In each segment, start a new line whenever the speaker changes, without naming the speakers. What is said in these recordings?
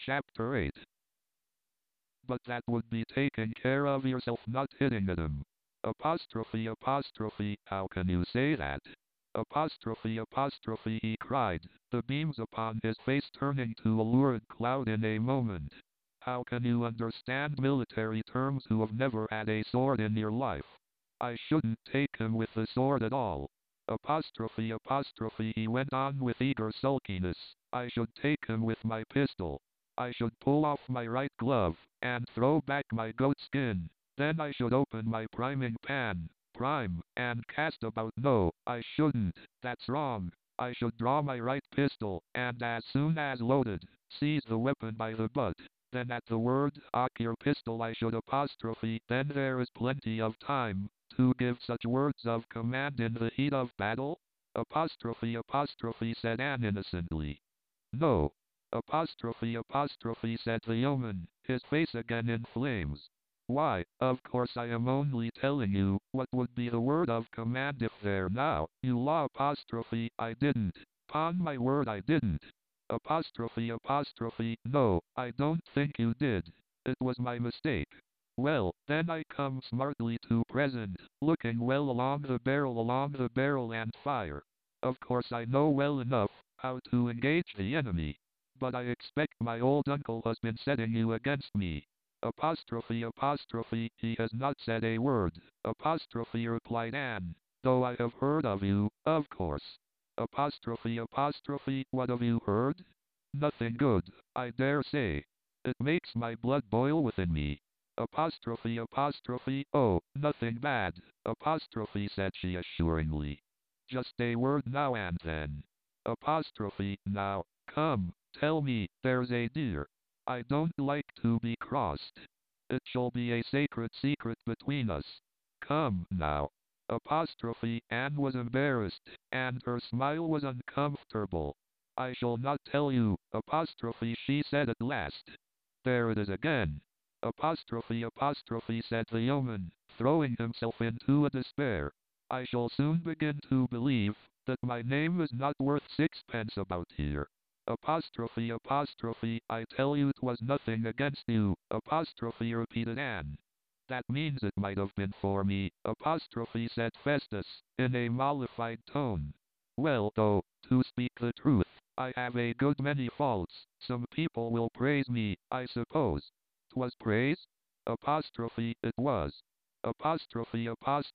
Chapter 8. But that would be taking care of yourself, not hitting at him. Apostrophe, how can you say that? Apostrophe, he cried, the beams upon his face turning to a lurid cloud in a moment. How can you understand military terms who have never had a sword in your life? I shouldn't take him with the sword at all. Apostrophe, he went on with eager sulkiness. I should take him with my pistol. I should pull off my right glove, and throw back my goat skin. Then I should open my priming pan, prime, and cast about. No, I shouldn't. That's wrong. I should draw my right pistol, and as soon as loaded, seize the weapon by the butt. Then at the word, "Cock your pistol," I should apostrophe. Then there is plenty of time to give such words of command in the heat of battle? Apostrophe, said Anne innocently. No. Apostrophe, said the yeoman, his face again in flames. Why, of course I am only telling you what would be the word of command if there now, you law apostrophe, I didn't. 'Pon my word I didn't. Apostrophe, no, I don't think you did. It was my mistake. Well, then I come smartly to present, looking well along the barrel and fire. Of course I know well enough how to engage the enemy. But I expect my old uncle has been setting you against me. Apostrophe, he has not said a word. Apostrophe, replied Anne, though I have heard of you, of course. Apostrophe, what have you heard? Nothing good, I dare say. It makes my blood boil within me. Apostrophe, oh, nothing bad. Apostrophe, said she assuringly. Just a word now and then. Apostrophe, now, come, tell me, there's a dear. I don't like to be crossed. It shall be a sacred secret between us. Come, now. Apostrophe, Anne was embarrassed, and her smile was uncomfortable. I shall not tell you, apostrophe, she said at last. There it is again. Apostrophe, said the yeoman, throwing himself into a despair. I shall soon begin to believe that my name is not worth sixpence about here. Apostrophe, I tell you 'twas nothing against you, apostrophe, repeated Anne. That means it might have been for me, apostrophe, said Festus, in a mollified tone. Well, though, to speak the truth, I have a good many faults. Some people will praise me, I suppose. 'Twas praise? Apostrophe, it was. Apostrophe,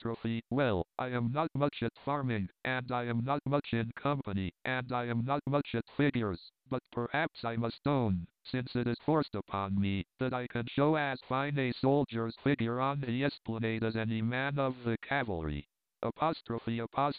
well, I am not much at farming, and I am not much in company, and I am not much at figures, but perhaps I must own, since it is forced upon me, that I can show as fine a soldier's figure on the esplanade as any man of the cavalry. Apostrophe,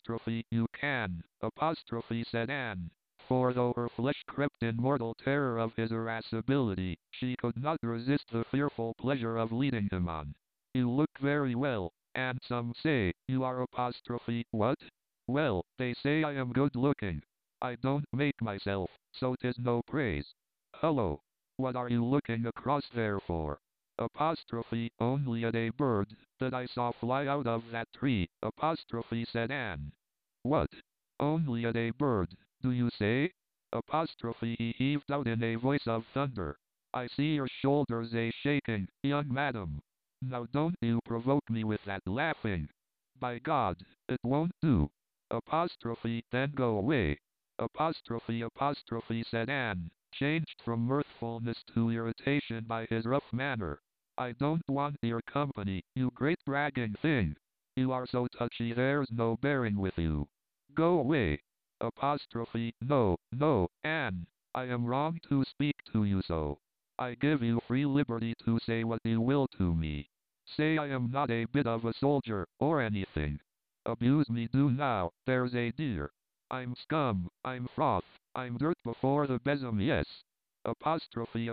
you can, apostrophe, said Anne. For though her flesh crept in mortal terror of his irascibility, she could not resist the fearful pleasure of leading him on. You look very well, and some say you are apostrophe. What? Well, they say I am good looking. I don't make myself, so 'tis no praise. Hullo! What are you looking across there for? Apostrophe, only at a bird that I saw fly out of that tree, apostrophe, said Anne. What? Only at a bird, do you say? Apostrophe, he heaved out in a voice of thunder. I see your shoulders a-shaking, young madam. Now don't you provoke me with that laughing. By God, it won't do. Apostrophe, then go away. Apostrophe, said Anne, changed from mirthfulness to irritation by his rough manner. I don't want your company, you great bragging thing. You are so touchy there's no bearing with you. Go away. Apostrophe, no, Anne. I am wrong to speak to you so. I give you free liberty to say what you will to me. Say I am not a bit of a soldier, or anything. Abuse me do now, there's a dear. I'm scum, I'm froth, I'm dirt before the besom, yes. Apostrophe,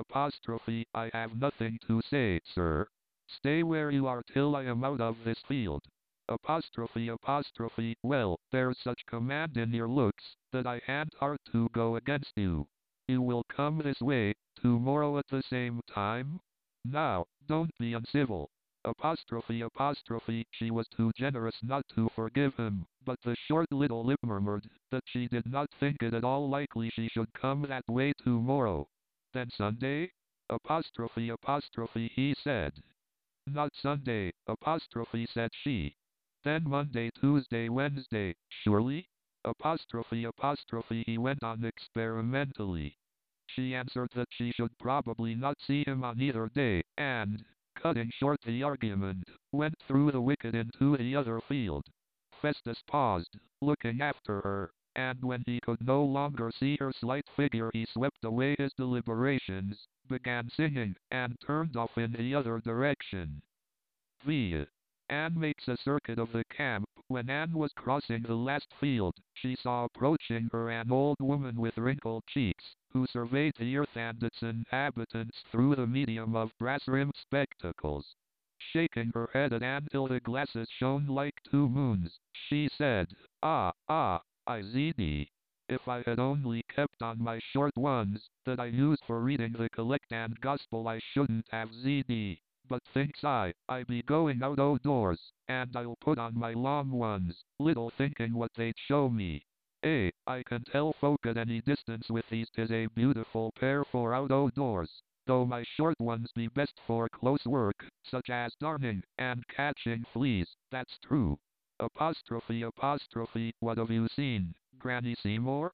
I have nothing to say, sir. Stay where you are till I am out of this field. Apostrophe, well, there's such command in your looks, that I han't heart to go against you. You will come this way, tomorrow at the same time? Now, don't be uncivil. Apostrophe, she was too generous not to forgive him, but the short little lip murmured that she did not think it at all likely she should come that way tomorrow. Then Sunday? He said. Not Sunday, said she. Then Monday, Tuesday, Wednesday, surely? He went on experimentally. She answered that she should probably not see him on either day, and, cutting short the argument, went through the wicket into the other field. Festus paused, looking after her, and when he could no longer see her slight figure he swept away his deliberations, began singing, and turned off in the other direction. V. Anne makes a circuit of the camp. When Anne was crossing the last field, she saw approaching her an old woman with wrinkled cheeks, who surveyed the earth and its inhabitants through the medium of brass-rimmed spectacles. Shaking her head at Anne till the glasses shone like two moons, she said, IZD. If I had only kept on my short ones, that I use for reading the collect and gospel, I shouldn't have ZD. But thinks I be going out o' doors, and I'll put on my long ones, little thinking what they'd show me. I can tell folk at any distance with these 'tis a beautiful pair for out o' doors, though my short ones be best for close work, such as darning, and catching fleas, that's true. What have you seen, Granny Seymour?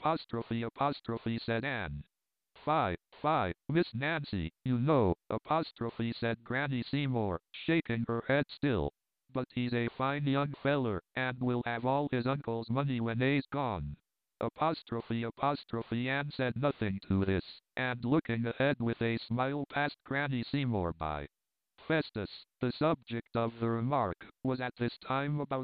Said Anne. Fie, Miss Nancy, you know, said Granny Seymour, shaking her head still. But he's a fine young feller, and will have all his uncle's money when he's gone. Anne said nothing to this, and looking ahead with a smile passed Granny Seymour by. Festus, the subject of the remark, was at this time about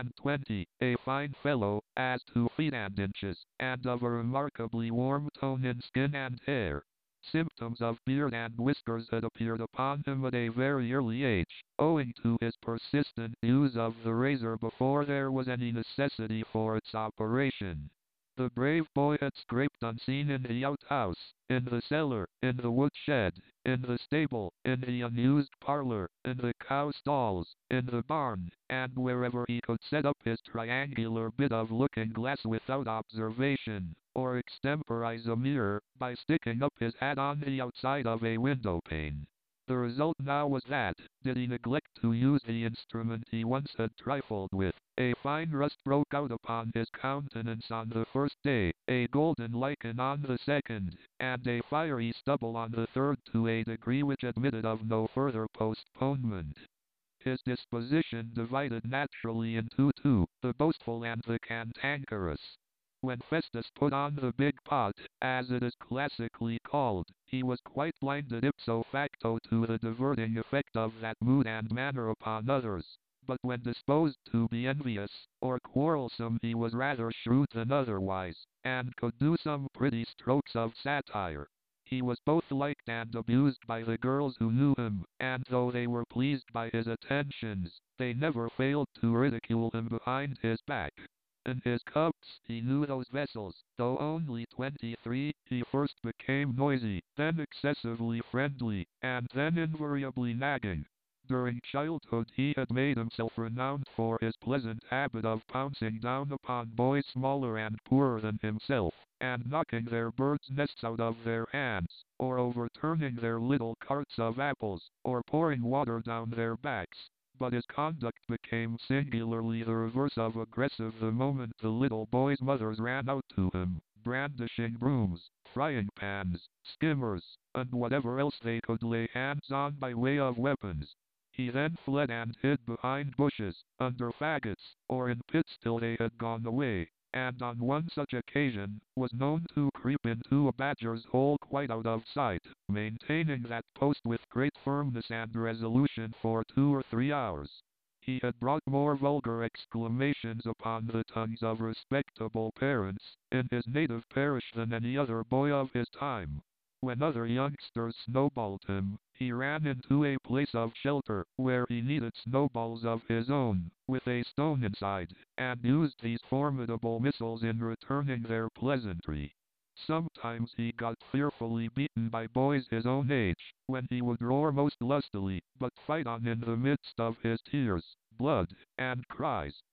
23, a fine fellow, as to feet and inches, and of a remarkably warm tone in skin and hair. Symptoms of beard and whiskers had appeared upon him at a very early age, owing to his persistent use of the razor before there was any necessity for its operation. The brave boy had scraped unseen in the outhouse, in the cellar, in the woodshed, in the stable, in the unused parlor, in the cow stalls, in the barn, and wherever he could set up his triangular bit of looking-glass without observation, or extemporize a mirror, by sticking up his hat on the outside of a window-pane. The result now was that, did he neglect to use the instrument he once had trifled with, a fine rust broke out upon his countenance on the first day, a golden lichen on the second, and a fiery stubble on the third, to a degree which admitted of no further postponement. His disposition divided naturally into two, the boastful and the cantankerous. When Festus put on the big pot, as it is classically called, he was quite blinded ipso facto to the diverting effect of that mood and manner upon others. But when disposed to be envious, or quarrelsome, he was rather shrewd than otherwise, and could do some pretty strokes of satire. He was both liked and abused by the girls who knew him, and though they were pleased by his attentions, they never failed to ridicule him behind his back. In his cups he knew those vessels. Though only 23, he first became noisy, then excessively friendly, and then invariably nagging. During childhood he had made himself renowned for his pleasant habit of pouncing down upon boys smaller and poorer than himself, and knocking their birds' nests out of their hands, or overturning their little carts of apples, or pouring water down their backs. But his conduct became singularly the reverse of aggressive the moment the little boys' mothers ran out to him, brandishing brooms, frying pans, skimmers, and whatever else they could lay hands on by way of weapons. He then fled and hid behind bushes, under faggots, or in pits till they had gone away, and on one such occasion, was known to creep into a badger's hole quite out of sight, maintaining that post with great firmness and resolution for 2 or 3 hours. He had brought more vulgar exclamations upon the tongues of respectable parents, in his native parish than any other boy of his time. When other youngsters snowballed him, he ran into a place of shelter, where he needed snowballs of his own, with a stone inside, and used these formidable missiles in returning their pleasantry. Sometimes he got fearfully beaten by boys his own age, when he would roar most lustily, but fight on in the midst of his tears, blood, and cries.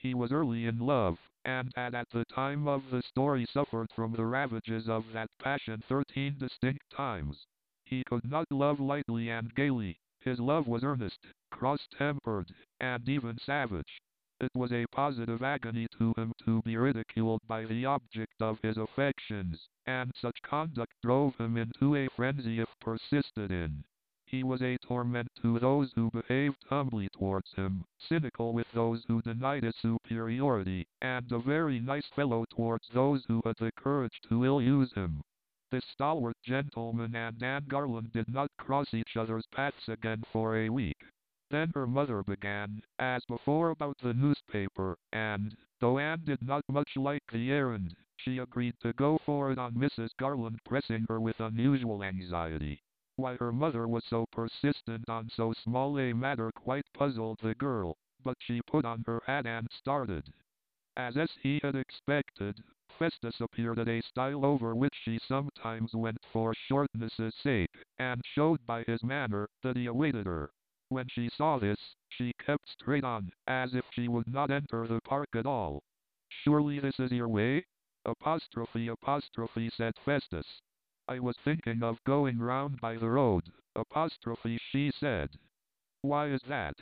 He was early in love, and had at the time of the story suffered from the ravages of that passion 13 distinct times. He could not love lightly and gaily. His love was earnest, cross-tempered, and even savage. It was a positive agony to him to be ridiculed by the object of his affections, and such conduct drove him into a frenzy if persisted in. He was a torment to those who behaved humbly towards him, cynical with those who denied his superiority, and a very nice fellow towards those who had the courage to ill-use him. This stalwart gentleman and Anne Garland did not cross each other's paths again for a week. Then her mother began, as before, about the newspaper, and, though Anne did not much like the errand, she agreed to go for it on Mrs. Garland pressing her with unusual anxiety. Why her mother was so persistent on so small a matter quite puzzled the girl, but she put on her hat and started. As he had expected, Festus appeared at a stile over which she sometimes went for shortness' sake, and showed by his manner that he awaited her. When she saw this, she kept straight on, as if she would not enter the park at all. "Surely this is your way?" Apostrophe, said Festus. "I was thinking of going round by the road," apostrophe, she said. "Why is that?"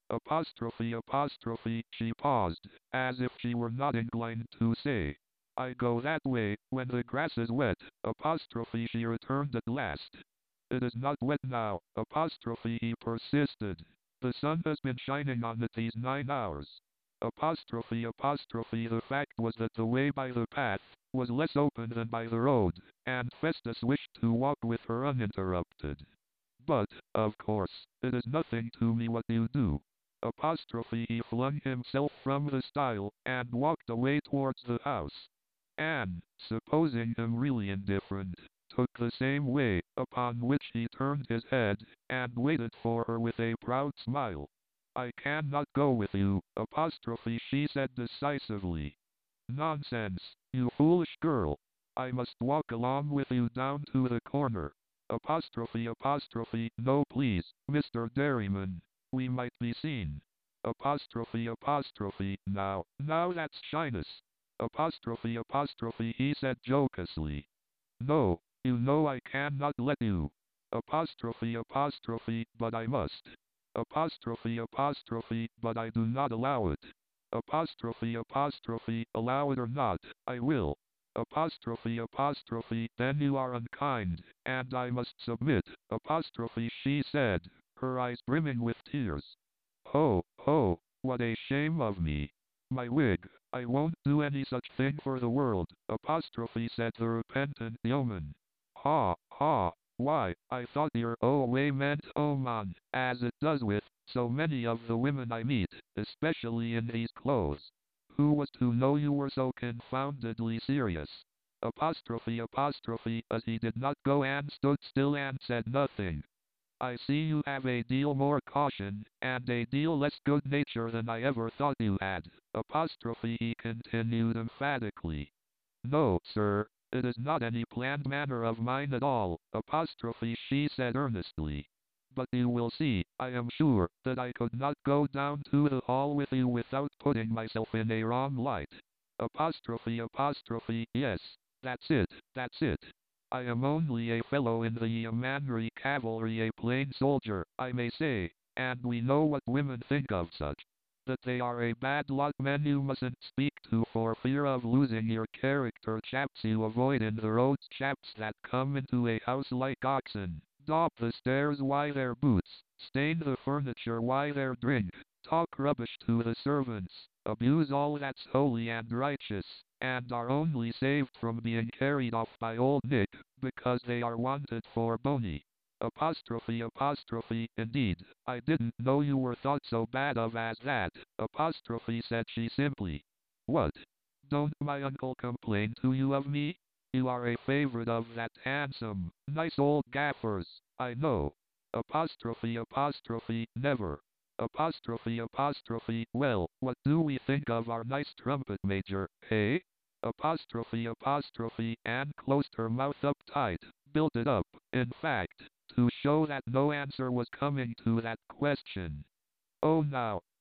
Apostrophe, she paused, as if she were not inclined to say. "I go that way, when the grass is wet," apostrophe, she returned at last. "It is not wet now," apostrophe, he persisted. "The sun has been shining on it these 9 hours." Apostrophe, the fact was that the way by the path was less open than by the road, and Festus wished to walk with her uninterrupted. "But, of course, it is nothing to me what you do." Apostrophe, he flung himself from the stile, and walked away towards the house. Anne, supposing him really indifferent, took the same way, upon which he turned his head, and waited for her with a proud smile. "I cannot go with you," apostrophe, she said decisively. "Nonsense, you foolish girl. I must walk along with you down to the corner." Apostrophe, "No please, Mr. Derriman. We might be seen." Apostrophe, "Now that's shyness." Apostrophe, he said jocosely. "No, you know I cannot let you." Apostrophe, "But I must." Apostrophe, "But I do not allow it." Apostrophe, "Allow it or not, I will." Apostrophe, "Then you are unkind, and I must submit." Apostrophe, she said, her eyes brimming with tears. "Ho, ho, what a shame of me. My wig, I won't do any such thing for the world," apostrophe, said the repentant yeoman. "Ha, ha, why, I thought your way meant oh man, as it does with so many of the women I meet, especially in these clothes. Who was to know you were so confoundedly serious?" Apostrophe, as he did not go and stood still and said nothing. "I see you have a deal more caution, and a deal less good nature than I ever thought you had." Apostrophe, he continued emphatically. "No, sir, it is not any planned manner of mine at all." Apostrophe, she said earnestly. "But you will see, I am sure, that I could not go down to the hall with you without putting myself in a wrong light." Apostrophe, "Yes, that's it. I am only a fellow in the Yeomanry Cavalry, a plain soldier, I may say, and we know what women think of such. That they are a bad lot men you mustn't speak to for fear of losing your character. Chaps you avoid in the roads, chaps that come into a house like oxen, dop the stairs while they're boots, stain the furniture while they're drink, talk rubbish to the servants, abuse all that's holy and righteous, and are only saved from being carried off by old Nick, because they are wanted for Boney." Apostrophe, "Indeed, I didn't know you were thought so bad of as that." Apostrophe, said she simply. "What? Don't my uncle complain to you of me? You are a favorite of that handsome, nice old gaffer's, I know." Apostrophe, "Never." Apostrophe, "Well, what do we think of our nice trumpet major, eh?" Apostrophe, Anne closed her mouth up tight, built it up, in fact, to show that no answer was coming to that question. "Oh now,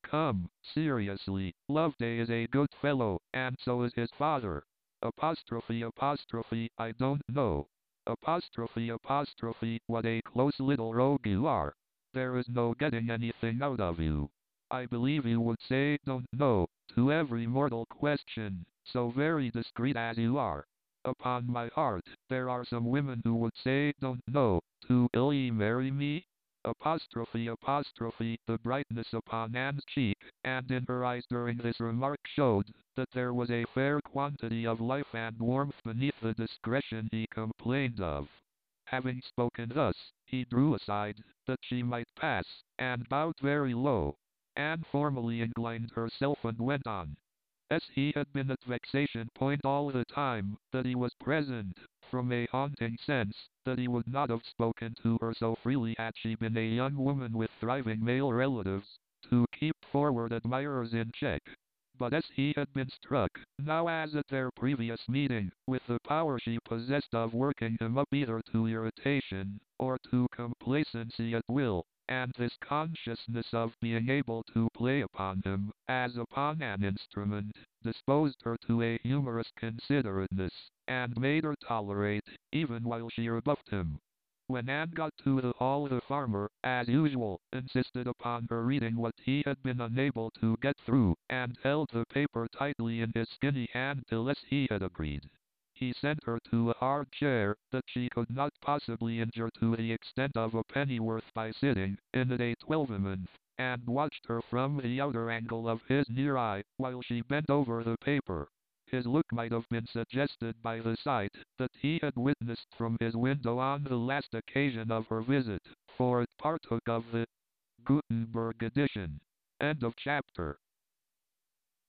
Come, seriously, Loveday is a good fellow, and so is his father. Apostrophe apostrophe, I don't know. Apostrophe apostrophe, what a close little rogue you are. There is no getting anything out of you. I believe you would say don't know to every mortal question, so very discreet as you are. Upon my heart, there are some women who would say don't know to will ye marry me? Apostrophe apostrophe, the brightness upon Anne's cheek and in her eyes during this remark showed that there was a fair quantity of life and warmth beneath the discretion he complained of. Having spoken thus, he drew aside, that she might pass, and bowed very low. Anne formally inclined herself and went on. As he had been at vexation point all the time that he was present, from a haunting sense that he would not have spoken to her so freely had she been a young woman with thriving male relatives, to keep forward admirers in check. But as he had been struck, now as at their previous meeting, with the power she possessed of working him up either to irritation, or to complacency at will, and this consciousness of being able to play upon him, as upon an instrument, disposed her to a humorous considerateness, and made her tolerate, even while she rebuffed him. When Anne got to the hall the farmer, as usual, insisted upon her reading what he had been unable to get through, and held the paper tightly in his skinny hand till as he had agreed. He sent her to a hard chair that she could not possibly injure to the extent of a pennyworth by sitting in it a twelvemonth, and watched her from the outer angle of his near eye, while she bent over the paper. His look might have been suggested by the sight that he had witnessed from his window on the last occasion of her visit, for it partook of the Gutenberg edition. End of chapter.